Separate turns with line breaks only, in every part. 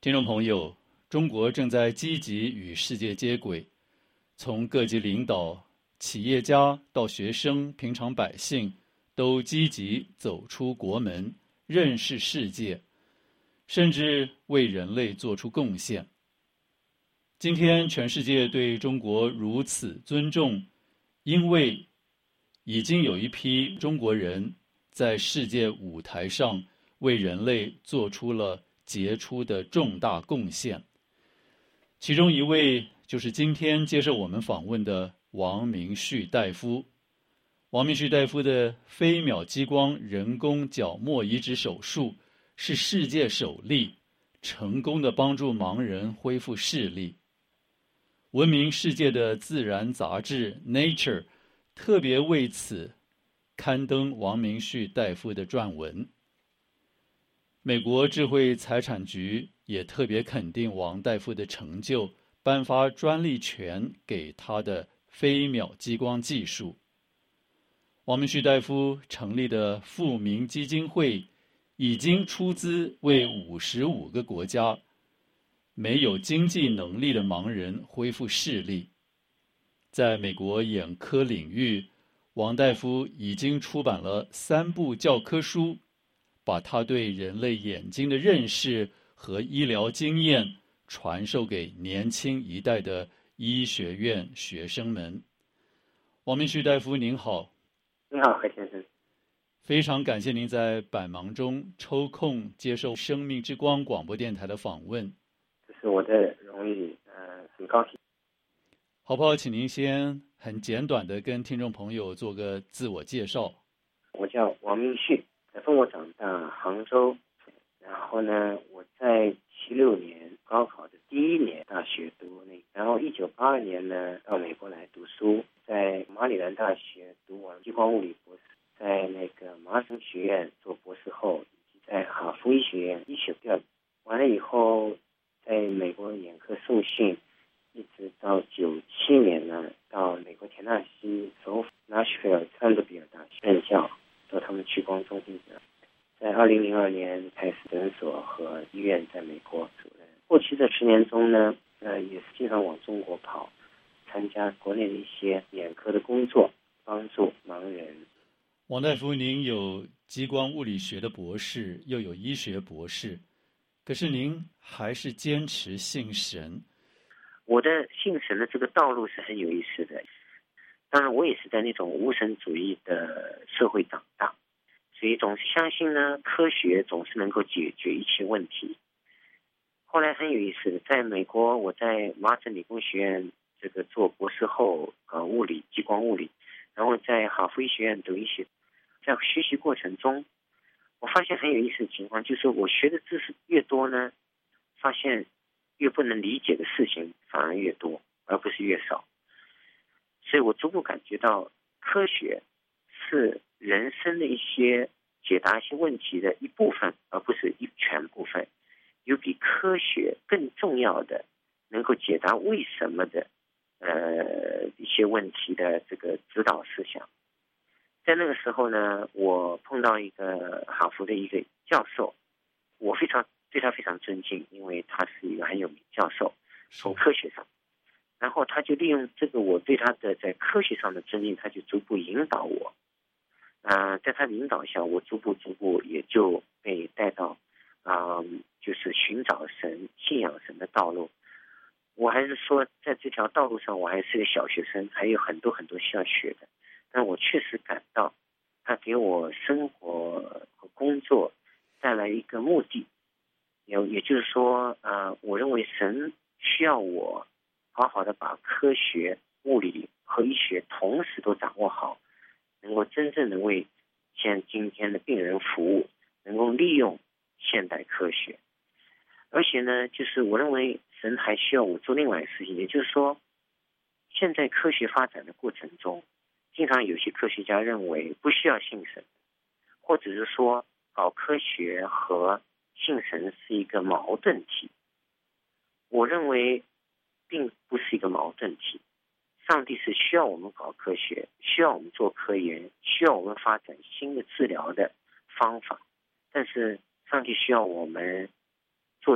听众朋友，中国正在积极与世界接轨，从各级领导、企业家到学生、平常百姓，都积极走出国门，认识世界，甚至为人类做出贡献。今天，全世界对中国如此尊重，因为已经有一批中国人在世界舞台上为人类做出了杰出的重大贡献。其中一位就是今天接受我们访问的王明旭大夫。王明旭大夫的飞秒激光人工角膜移植手术是世界首例，成功地帮助盲人恢复视力。闻名世界的自然杂志《Nature》特别为此刊登王明旭大夫的撰文。美国智慧财产局也特别肯定王大夫的成就，颁发专利权给他的飞秒激光技术。王明旭大夫成立的富民基金会已经出资为55个国家没有经济能力的盲人恢复视力。在美国眼科领域，王大夫已经出版了3部教科书，把他对人类眼睛的认识和医疗经验传授给年轻一代的医学院学生们。王明旭大夫您好。
你好，何先生。
非常感谢您在百忙中抽空接受生命之光广播电台的访问。
这是我的荣誉，很高兴。
好不好？请您先很简短的跟听众朋友做个自我介绍。
我叫王明旭，从我长大杭州，然后呢，我在76年高考的第1年大学读然后1982年呢到美国来读书，在马里兰大学读完激光物理博士，在麻省学院做博士后，以及在哈佛医学院医学调研。完了以后，在美国眼科受训，一直到97年呢，到美国田纳西首府纳什维尔桑德比尔大学任教，做他们屈光中心的。在2002年开始诊所和医院在美国主任。过去这10年中呢，也是经常往中国跑，参加国内的一些眼科的工作，帮助盲人。
王大夫，您有激光物理学的博士，又有医学博士，可是您还是坚持信神。
我的信神的这个道路是很有意思的。当然，我也是在那种无神主义的社会长大，所以总是相信呢，科学总是能够解决一切问题。后来很有意思的，在美国，我在麻省理工学院做博士后，物理激光物理，然后在哈佛医学院读医学。在学习过程中，我发现很有意思的情况，就是我学的知识越多呢，发现越不能理解的事情反而越多，而不是越少。所以我逐步感觉到，科学是人生的一些解答一些问题的一部分，而不是全部分。有比科学更重要的，能够解答为什么的一些问题的这个指导思想。在那个时候呢，我碰到一个哈佛的一个教授，我对他非常尊敬，因为他是一个很有名教授，从科学上。然后他就利用这个我对他的在科学上的尊敬，他就逐步引导我。在他的引导下，我逐步也就被带到就是寻找神、信仰神的道路。我还是说，在这条道路上，我还是个小学生，还有很多需要学的。但我确实感到，他给我生活和工作带来一个目的。也就是说，我认为神需要我好好的把科学、物理和医学同时都掌握好，能够真正的为今天的病人服务，能够利用现代科学。而且呢，就是我认为神还需要我做另外一个事情，也就是说，现在科学发展的过程中，经常有些科学家认为不需要信神，或者是说搞科学和信神是一个矛盾体。我认为并不是一个矛盾体。上帝是需要我们搞科学，需要我们做科研，需要我们发展新的治疗的方法，但是上帝需要我们做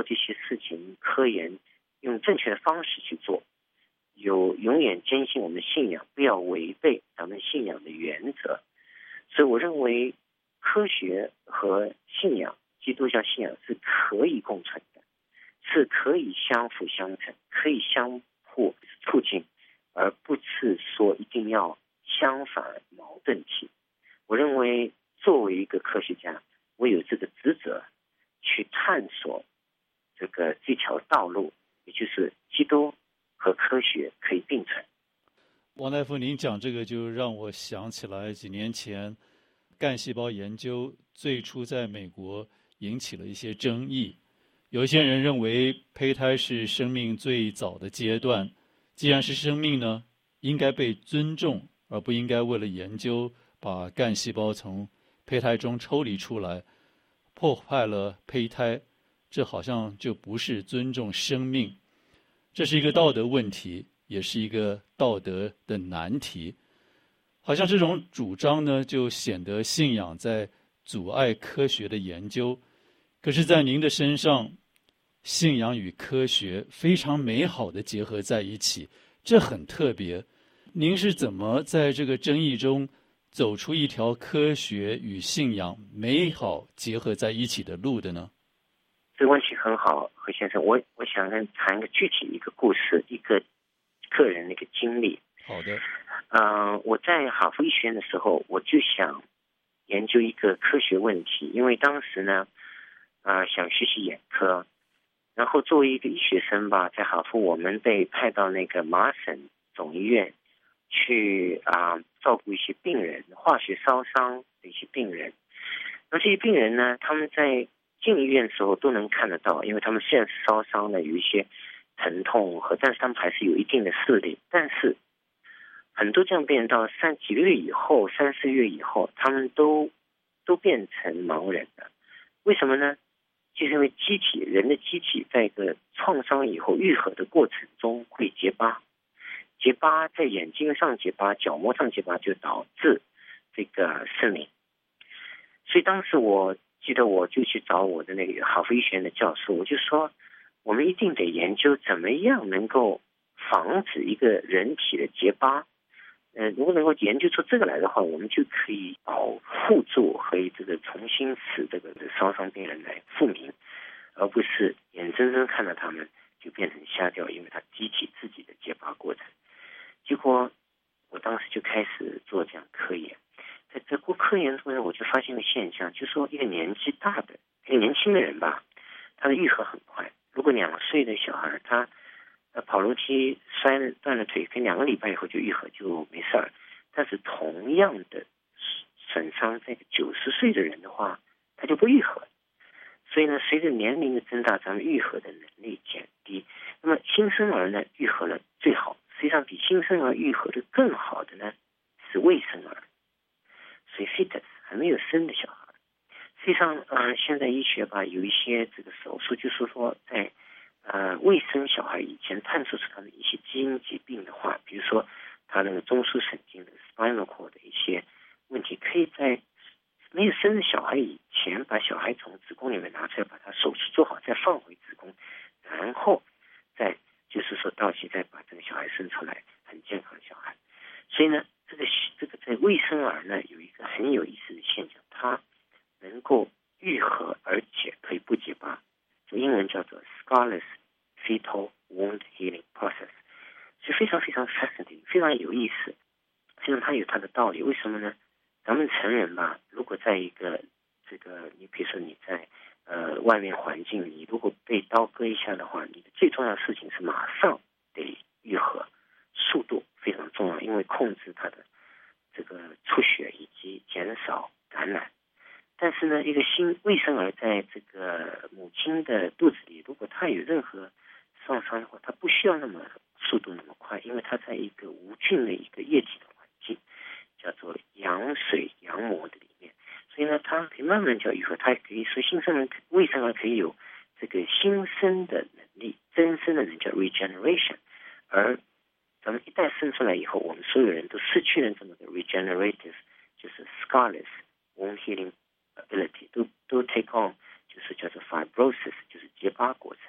这些事情，科研用正确的方式去做，永远坚信我们的信仰，不要违背咱们信仰的原则。所以我认为科学和信仰，基督教信仰是可以共存的，是可以相辅相成，可以相互促进，而不是说一定要相反矛盾体。我认为作为一个科学家，我有这个职责去探索这条道路，也就是基督和科学可以并存。
王大夫，您讲这个就让我想起来几年前干细胞研究最初在美国引起了一些争议。有一些人认为胚胎是生命最早的阶段，既然是生命呢，应该被尊重，而不应该为了研究把干细胞从胚胎中抽离出来，破坏了胚胎，这好像就不是尊重生命。这是一个道德问题，也是一个道德的难题。好像这种主张呢，就显得信仰在阻碍科学的研究。可是在您的身上，信仰与科学非常美好的结合在一起，这很特别。您是怎么在这个争议中走出一条科学与信仰美好结合在一起的路的呢？
这个问题很好，何先生，我想谈一个具体一个故事，一个个人的一个经历。
好的。
我在哈佛医学院的时候，我就想研究一个科学问题，因为当时呢，想学习眼科，然后作为一个医学生吧，在哈佛我们被派到那个麻省总医院去照顾一些病人，化学烧伤的一些病人。那这些病人呢，他们在进医院的时候都能看得到，因为他们虽然是烧伤了，有一些疼痛但是他们还是有一定的视力。但是很多这样病人到几个月以后，3、4月以后，他们都变成盲人了。为什么呢？就是因为人的机体在一个创伤以后愈合的过程中会结疤，结疤在眼睛上结疤，角膜上结疤，就导致这个失明。所以当时我记得我就去找我的那个哈佛医学院的教授，我就说我们一定得研究怎么样能够防止一个人体的结疤。如果能够研究出这个来的话，我们就可以保护住和这个重新使这个烧伤病人来复明，而不是眼睁睁看到他们就变成瞎掉，因为他机体自己的结疤过程。结果我当时就开始做这样科研，在这科研中呢，我就发现一个现象，就是说一个年纪大的一个年轻的人吧，他的愈合很快。如果2岁的小孩他跑楼梯断了腿，跟2个礼拜以后就愈合就没事儿。但是同样的损伤在90岁的人的话，他就不愈合。所以呢，随着年龄的增大，咱们愈合的能力减低。那么新生儿呢，愈合了最好。实际上比新生儿愈合的更好的呢，是未生儿，所以 fetus 还没有生的小孩。实际上现在医学吧有一些这个手术，就是说在未生小孩以前探测出他的一些基因疾病的话，比如说他那个中枢神经的 spinal cord 的一些问题，可以在没有生的小孩以前把小孩从子宫里面拿出来，把他手术做好，再放回子宫，然后再就是说到期再把这个小孩生出来，很健康的小孩。所以呢，这个在未生儿呢有一个很有意思的现象，它能够愈合而且可以不结疤，这英文叫做 scarless fetal wound healing process， 是非常非常 fascinating， 非常有意思。实际上它有它的道理，为什么呢？咱们成人吧，如果在一个你比如说你在外面环境，你如果被刀割一下的话，你的最重要的事情是马上得愈合，速度非常重要，因为控制它的这个出血以及减少感染。但是呢，一个未生儿在这个母亲的肚子里，如果他有任何创伤的话，他不需要那么速度那么快，因为他在一个无菌的一个液体的环境，叫做羊水羊膜的里面，所以呢，它可以慢慢叫愈合，它可以说未生儿可以有这个新生的能力，增生的能力叫 regeneration， 而咱们一旦生出来以后，我们所有人都失去了这么个 regenerative， 就是 scarless wound healing ability， 都 take on 就是叫做 fibrosis， 就是结疤过程。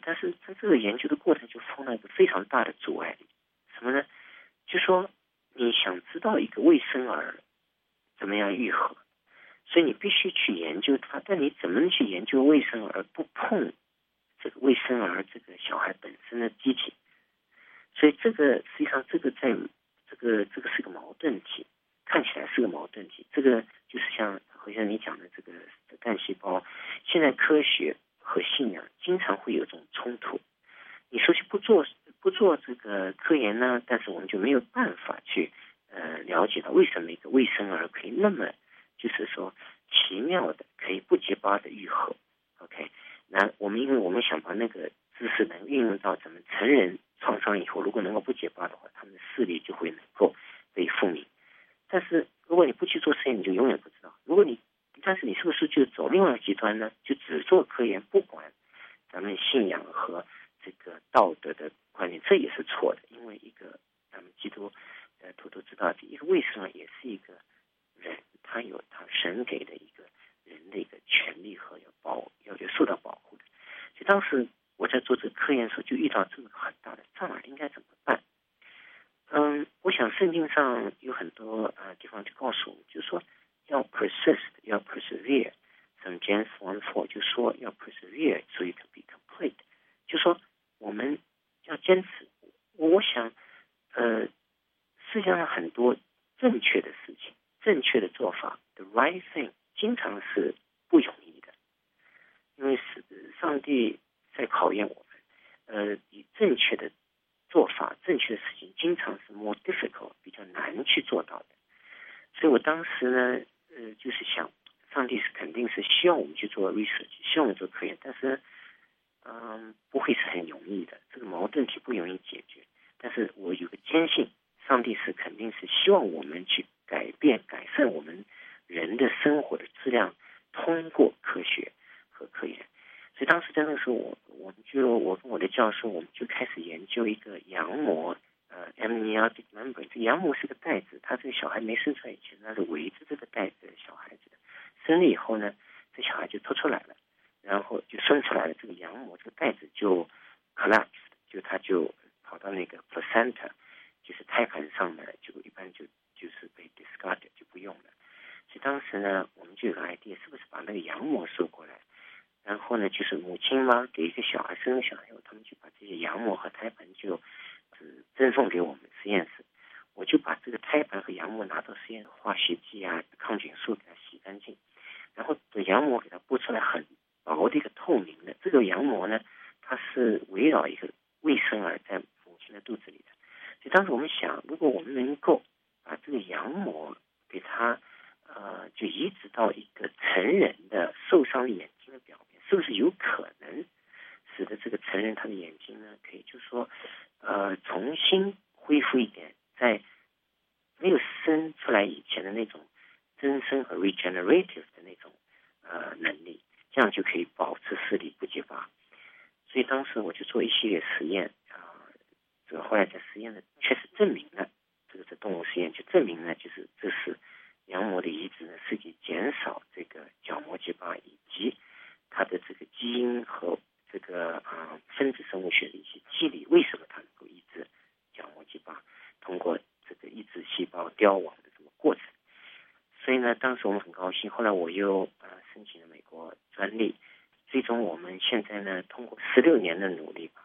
但是在这个研究的过程就碰到一个非常大的阻碍，什么呢？就说你想知道一个未生儿怎么样愈合，所以你必须去研究它，但你怎么能去研究未生儿不碰这个未生儿这个小孩本身的机体？所以这个实际上这个是个矛盾体，看起来是个矛盾体。这个就是像你讲的这个干细胞，现在科学和信仰经常会有这种冲突。你说去不做这个科研呢，但是我们就没有办法去了解到为什么一个未生儿可以那么就是说奇妙的可以不结疤的愈合。OK， 那因为我们想把那个知识能运用到咱们成人创伤以后，如果能够不结疤的话，他们的视力就会能够被复明。但是如果你不去做实验，你就永远不知道。但是你是不是就走另外一个极端呢？就只做科研，不管咱们信仰和这个道德的观念，这也是错的。因为一个咱们基督都知道，一个卫生也是一个人，他有他神给的一个人的一个权利和要受到保护的。所以当时我在做这个科研的时候，就遇到这个很大的障碍，应该怎么办？我想圣经上有很多地方就告诉我们，就是说要 persist， 要 persevere。从 James 1:4 就说要 persevere so you can be complete， 就说我们要坚持。我想世界上很多正确的事情，正确的做法 the right thing 经常是不容易的，因为上帝在考验我们。以正确的做法，正确的事情经常是 more difficult， 比较难去做到的。所以我当时呢就是想，上帝肯定是希望我们去做 research， 希望我们做科研，但是不会是很容易的，这个矛盾体不容易解决。但是我有个坚信，上帝肯定是希望我们去改善我们人的生活的质量，通过科学和科研。所以当时在那个时候，我跟我的教授，我们就开始研究一个羊膜amniotic membrane。这个羊膜是个袋子，它这个小孩没生出来以前，它是围着这个袋子的小孩子的。生了以后呢，这小孩就脱出来了，然后就生出来了，这个羊膜这个袋子就 collapse， 它就跑到那个 placenta， 就是胎盘上呢，就一般就是被 discarded， 就不用了。所以当时呢，我们就有个 idea， 是不是把那个羊膜收过来，然后呢，就是母亲嘛给一个小孩生了小孩后，他们就把这些羊膜和胎盘就赠送给我们实验室。我就把这个胎盘和羊膜拿到实验化学剂抗菌素给它洗干净，然后这羊膜给它剥出来很薄的一个透明的。这个羊膜呢，它是围绕一个未生儿在母亲的肚子里的。所以当时我们想，如果我们能够把这个羊膜给它就移植到一个成人的受伤的眼睛的表面，是不是有可能使得这个成人他的眼睛呢，可以就是说重新恢复一点在没有生出来以前的那种增生和 regenerative 的那种能力，这样就可以保持视力不结疤。所以当时我就做一系列实验这个后来在实验呢确实证明了，这个在动物实验就证明了，就是这是羊膜的移植呢是可以减少这个角膜结疤，以及它的这个基因和这个分子生物学的一些机理，为什么它能够抑制角膜结疤，通过这个抑制细胞凋亡的这个过程。所以呢，当时我们很高兴，后来我又申请了美国专利，最终我们现在呢通过16年的努力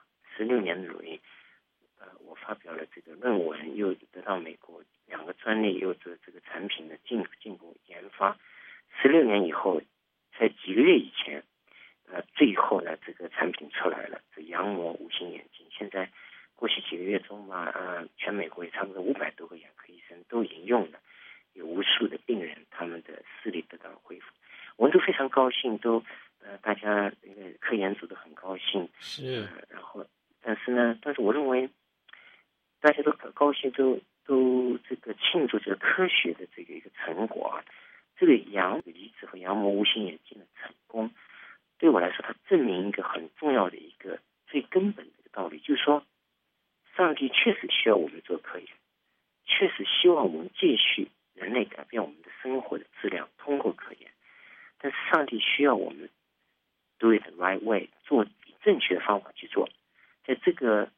我发表了这个论文，又得到美国2个专利，又这个产品的进步研发。16年以后，在几个月以前最后呢这个产品出来了，这羊膜无形眼镜。现在过去几个月中吧全美国也差不多500多个眼科医生都已经用了，有无数的病人他们的视力得到了恢复。我们都非常高兴，都大家科研组都很高兴。
是
然后但是我认为大家都很高兴，都这个庆祝这个科学的这个一个成果这个羊移植和羊膜无形眼镜的成功，对我来说它证明一个很重要的一个最根本的一个道理，就是说上帝确实需要我们做科研，确实希望我们继续人类改变我们的生活的质量，通过科研。但是上帝需要我们 do it the right way， 做以正确的方法去做。在这个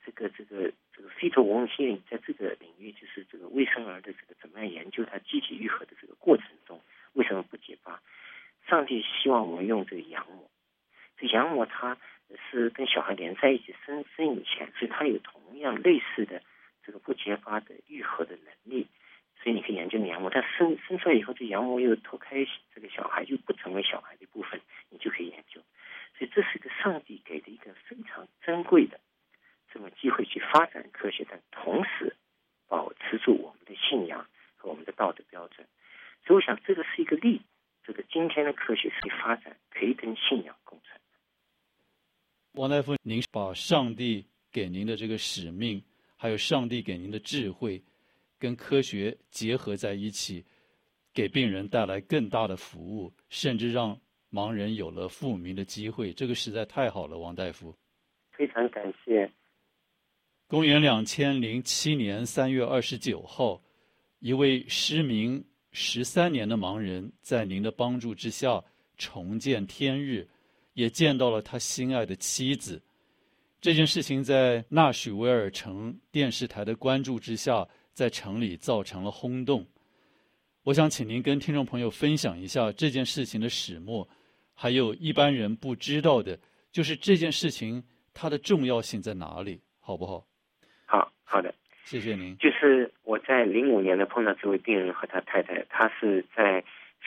fetal wound healing 在这个领域，就是这个未生儿的这个怎么样研究它机体愈合的这个过程中，为什么不结疤？上帝希望我们用这个羊膜，这羊膜它是跟小孩连在一起生以前，所以它有同样类似的这个不结疤的愈合的能力。所以你可以研究羊膜，但生出来以后，这羊膜又脱开这个小孩，又不成为小孩的一部分，你就可以研究。所以这是一个上帝给的一个非常珍贵的这么机会去发展科学，但同时保持住我们的信仰和我们的道德标准。所以我想这个是一个这个今天的科学是发展可以跟信仰共存。
王大夫，您把上帝给您的这个使命，还有上帝给您的智慧，跟科学结合在一起，给病人带来更大的服务，甚至让盲人有了复明的机会，这个实在太好了，王大夫。
非常感谢。
公元2007年3月29号，一位失明13年的盲人，在您的帮助之下重见天日，也见到了他心爱的妻子。这件事情在纳许维尔城电视台的关注之下，在城里造成了轰动。我想请您跟听众朋友分享一下这件事情的始末，还有一般人不知道的，就是这件事情它的重要性在哪里，好不好？
好的，
谢谢您。
就是我在05年呢碰到这位病人和他太太，他是在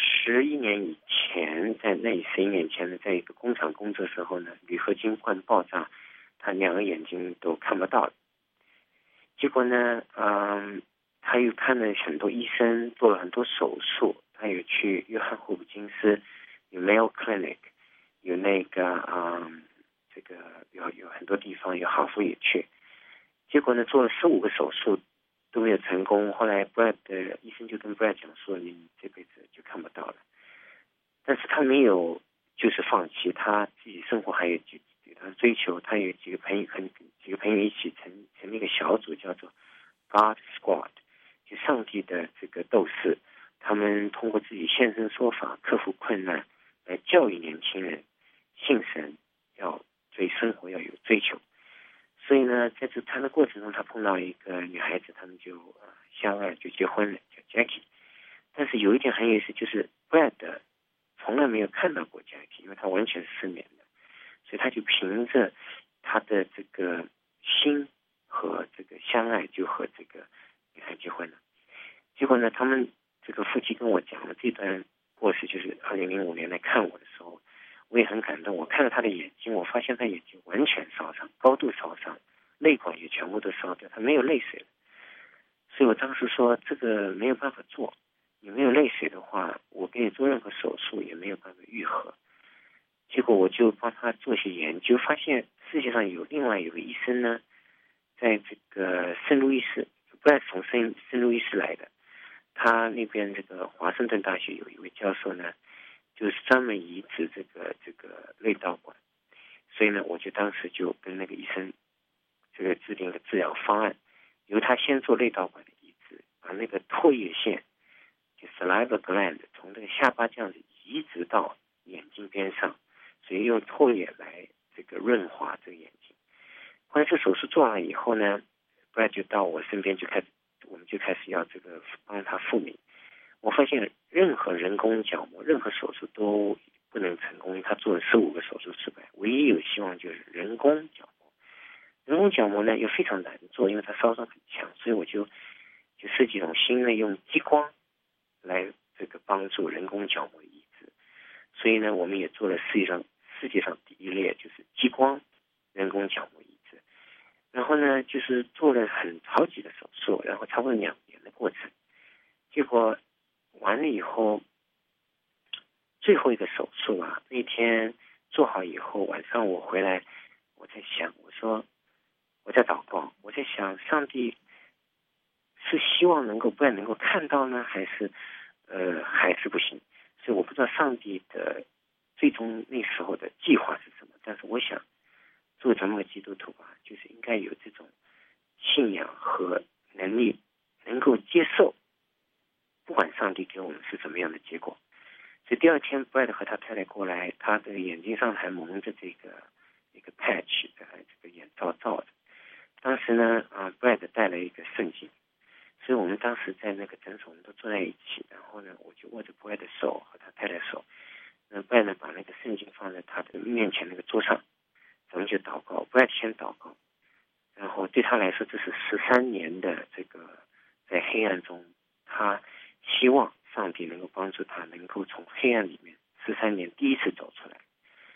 11年以前，在那11年前呢，在一个工厂工作的时候呢，铝合金罐爆炸，他2个眼睛都看不到了。结果呢，他又看了很多医生，做了很多手术，他有去约翰霍普金斯，有 Mayo Clinic， 有那个这个有很多地方，有哈佛也去。结果呢，做了15个手术都没有成功。后来 Brad 的医生就跟 Brad 讲说，你这辈子就看不到了。但是他没有就是放弃，他自己生活还有他追求，他有几个朋友一起成立一个小组，叫做 God Squad， 就上帝的这个斗士。他们通过自己现身说法，克服困难，来教育年轻人信神，要对生活要有追求。所以呢，在这谈的过程中，他碰到一个女孩子，他们就相爱，就结婚了，叫 Jackie。但是有一点很有意思，就是 Brad 从来没有看到过 Jackie， 因为他完全是失眠的，所以他就凭着他的这个心和这个相爱，就和这个女孩结婚了。结果呢，他们这个夫妻跟我讲了这段故事，就是2005年来看我的时候，我也很感动。我看到他的眼睛，我发现他眼睛完全烧伤，高度烧伤，泪管也全部都烧掉，他没有泪水了。所以我当时说，这个没有办法做，你没有泪水的话，我给你做任何手术也没有办法愈合。结果我就帮他做些研究，发现世界上有另外有个医生呢，在这个圣路易斯，不是从圣路易斯来的，他那边这个华盛顿大学有一位教授呢，就是专门移植这个泪道管。所以呢，我就当时就跟那个医生这个制定了治疗方案，由他先做泪道管的移植，把那个唾液腺就 saliva gland 从这个下巴这样子移植到眼睛边上，所以用唾液来这个润滑这个眼睛。后来这手术做完以后呢，不然就到我身边我们就开始要这个帮他复明。我发现任何人工角膜，任何手术都不能成功，因为他做了15个手术失败，唯一有希望就是人工角膜。人工角膜呢又非常难做，因为它烧伤很强，所以我就设计一种新的用激光来这个帮助人工角膜移植。所以呢，我们也做了世界上第一例，就是激光人工角膜移植。然后呢，就是做了好几个手术，然后差不多2年的过程。结果完了以后，最后一个手术那天做好以后，晚上我回来，我在想，我说我在祷告，我在想上帝是希望不然能够看到呢，还是不行？所以我不知道上帝的最终那时候的计划是什么。但是我想，作为咱们的基督徒就是应该有这种信仰和能力，能够接受，不管上帝给我们是怎么样的结果。所以第二天 Brad 和他太太过来，他的眼睛上还蒙着这个一个 patch 的这个眼罩罩着。当时呢Brad 带了一个圣经，所以我们当时在那个诊所我们都坐在一起，然后呢我就握着 Brad 的手和他太太手，那 Brad 呢把那个圣经放在他的面前那个桌上，咱们就祷告。Brad 先祷告，然后对他来说这是13年的这个在黑暗中，他希望上帝能够帮助他能够从黑暗里面13年第一次走出来。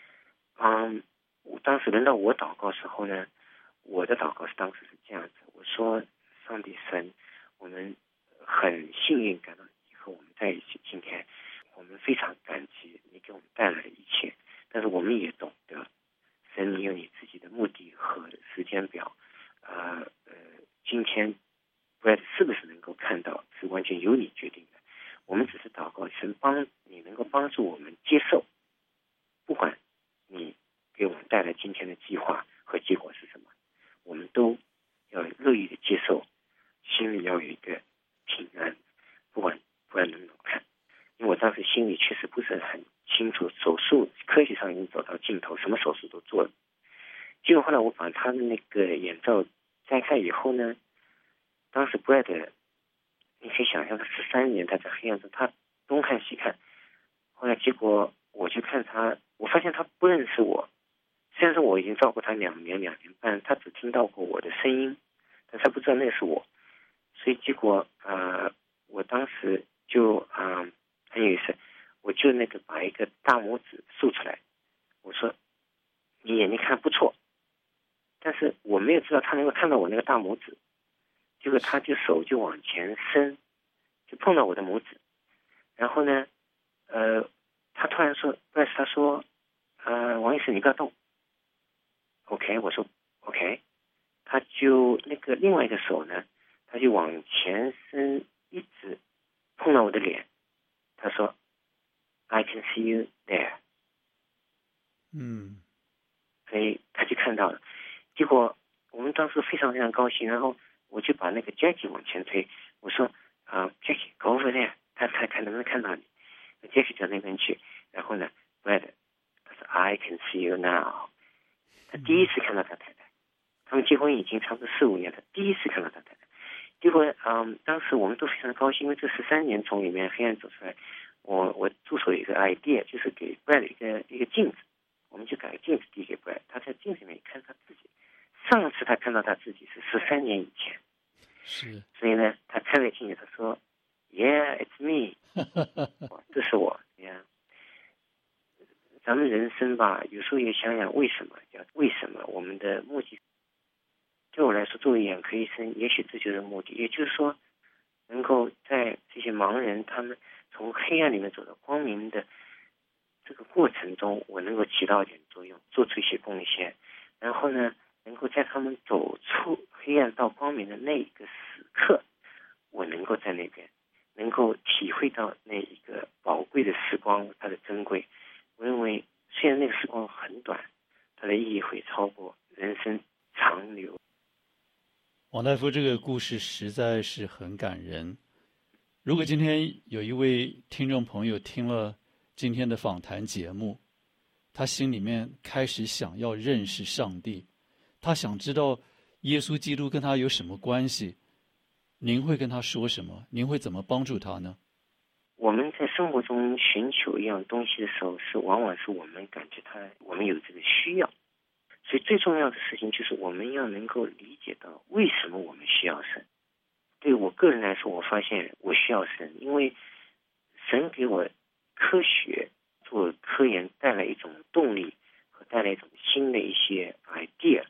当时轮到我祷告时候呢，我的祷告当时是这样子，我说上帝神，我们很幸运感到你和我们在一起，今天我们非常感激你给我们带来的一切，但是我们也懂得神你有你自己的目的和时间表。今天 Brad 是不是能够看到是完全由你决定的，我们只是祷告神你能够帮助我们接受，不管你给我们带来今天的计划和结果是什么，我们都要乐意的接受，心里要有一个平安，不管能不能看。因为我当时心里确实不是很清楚，手术科学上已经走到尽头，什么手术都做了。结果后来我把他的那个眼罩摘开以后呢，当时 Brad 你可以想象他13年他在黑暗中，他东看西看，后来结果我去看他，我发现他不认识我，虽然说我已经照顾他2年半，他只听到过我的声音，但他不知道那是我。所以结果我当时就很有意思，我就那个把一个大拇指竖出来，我说你眼睛看不错，但是我没有知道他能够看到我那个大拇指，结果他就手就往前伸，就碰到我的拇指，然后呢他突然说他说王医师你不要动。 OK， 我说 OK， 他就那个另外一个手呢，他就往前伸，一直碰到我的脸，他说 I can see you there。 所以他就看到了。结果我们当时非常非常高兴，然后我就把那个 Jackie 往前推，我说Jackie go over there， 他看能不能看到你。Jackie 到那边去，然后呢 Brad 他说 I can see you now。 他第一次看到他太太，他们结婚已经差不多4-5年，他第一次看到他太太。结果当时我们都非常高兴，因为这13年从里面黑暗走出来，我助手有一个 idea， 就是给 Brad 一个镜子，我们就把镜子递给 Brad， 他在镜子里面看他自己，上次他看到他自己是13年以前，
是，
所以呢他看了镜子，他说 Yeah it's me 这是我。咱们人生吧，有时候也想想为什么我们的目的，对我来说作为眼科医生，也许这就是目的，也就是说能够在这些盲人他们从黑暗里面走到光明的这个过程中，我能够起到一点作用，做出一些贡献，然后呢能够在他们走出黑暗到光明的那一个时刻，我能够在那边能够体会到那一个宝贵的时光它的珍贵。我认为虽然那个时光很短，它的意义会超过人生长流。
王大夫这个故事实在是很感人。如果今天有一位听众朋友听了今天的访谈节目，他心里面开始想要认识上帝，他想知道耶稣基督跟他有什么关系，您会跟他说什么？您会怎么帮助他呢？
我们在生活中寻求一样东西的时候，往往是我们感觉我们有这个需要，所以最重要的事情就是我们要能够理解到为什么我们需要神。对我个人来说，我发现我需要神，因为神给我科学做科研带来一种动力和带来一种新的一些 idea。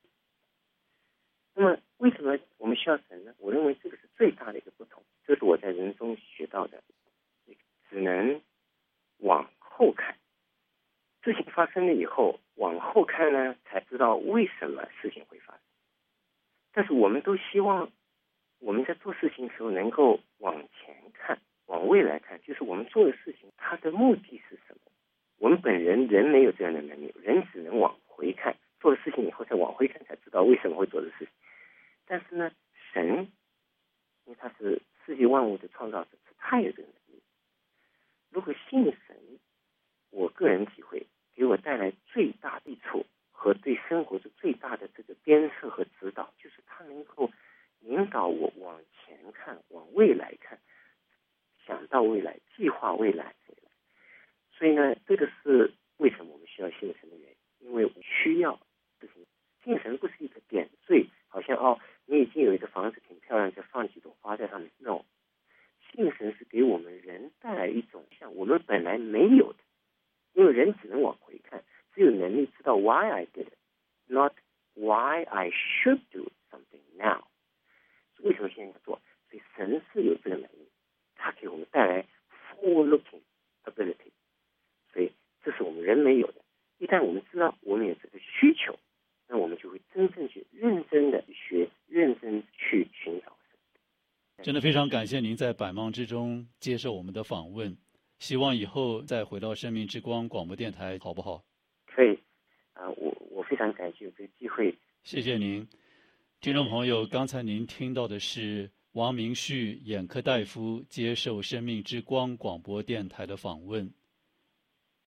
那么为什么我们需要神呢？我认为这个是最大的一个不同，这是我在人中学到的，只能往后看，事情发生了以后往后看呢，才知道为什么事情会发生。但是我们都希望我们在做事情的时候能够往前看，往未来看，就是我们做的事情它的目的是什么。我们本人没有这样的能力，人只能往回看，做了事情以后再往回看，才知道为什么会做的事情。但是呢，神因为他是世界万物的创造者，他有这个能力。如果信神，我个人体会给我带来最大益处和对是为什么我们需要信神的原因，因为我们需要信神不是一个点缀，好像你已经有一个房子挺漂亮，就放几朵花在上面。No， 信神是给我们人带来一种像我们本来没有的，因为人只能往回看，只有能力知道 why I did it, not why I should do something now。为什么现在要做？所以神是有这个能力，他给我们带来 forward-looking ability， 所以这是我们人没有的。一旦我们知道我们有这个需求，那我们就会真正去认真的学，认真去寻找神。
真的非常感谢您在百忙之中接受我们的访问，希望以后再回到生命之光广播电台，好不好？
可以，我非常感谢有这个机会。
谢谢您。听众朋友，刚才您听到的是王明旭眼科大夫接受生命之光广播电台的访问。